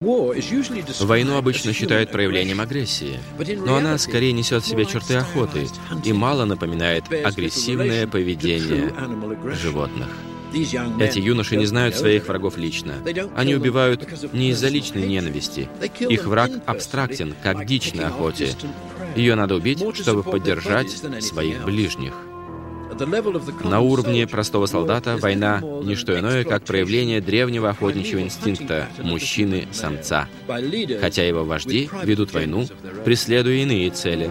Войну обычно считают проявлением агрессии, но она скорее несет в себе черты охоты и мало напоминает агрессивное поведение животных. Эти юноши не знают своих врагов лично. Они убивают не из-за личной ненависти. Их враг абстрактен, как дичь на охоте. Ее надо убить, чтобы поддержать своих ближних. На уровне простого солдата война — не что иное, как проявление древнего охотничьего инстинкта мужчины-самца, хотя его вожди ведут войну, преследуя иные цели.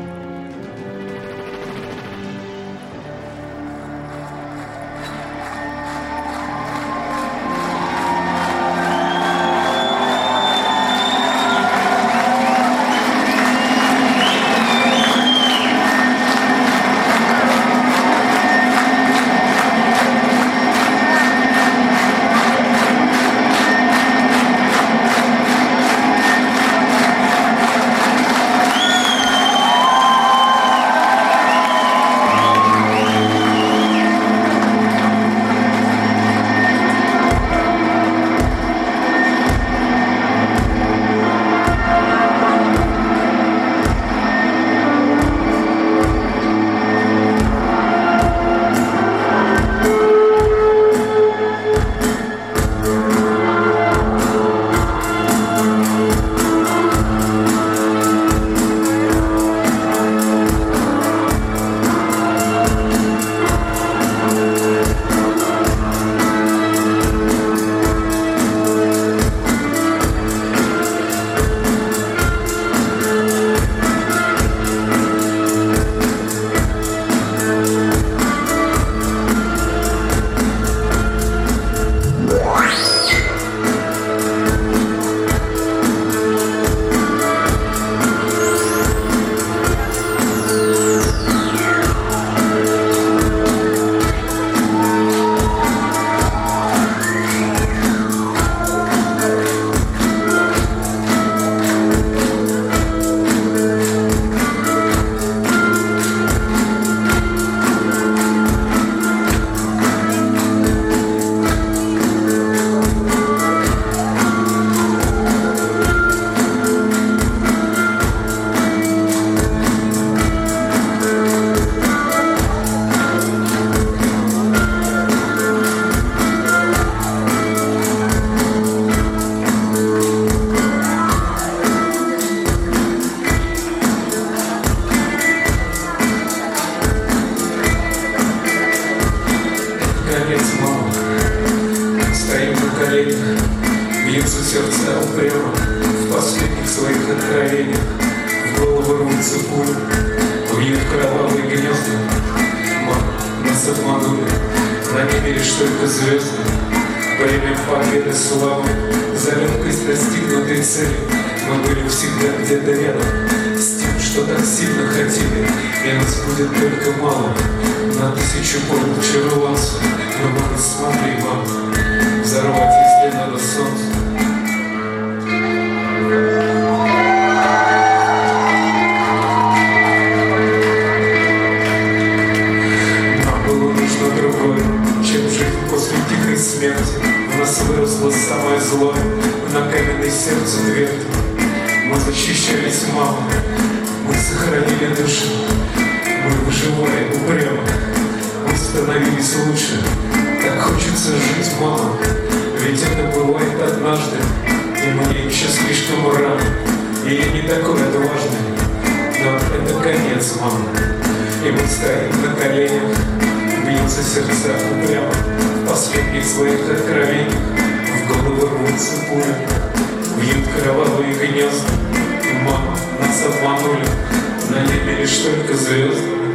Бьются сердца упрямо в последних своих откровениях. В голову рвутся пули, вьют кровавые гнезда. Мама, нас обманули, на небе лишь только звезды. Время победы славы, за легкость достигнутой цели. Мы были всегда где-то рядом с тем, что так сильно хотели. И нас будет только мало, на тысячу пород чароваться. Но мама, смотри, мама, взорвать, если надо, солнце. Нам было нужно другое, чем жизнь после тихой смерти. У нас выросло самое злое, на каменной сердце твердо. Мы защищались, мама, мы сохранили души, мы выживали упрямо, мы становились лучше. Так хочется жить, мама, ведь это бывает однажды, и мне еще слишком рано, и я не такой отважный. Но это конец, мама, и мы стоим на коленях, бьются сердца упрямо в последних своих откровениях. В голову рвутся пули, бьют кровавые гнезда. Мама, нас обманули, на небе лишь только звезды.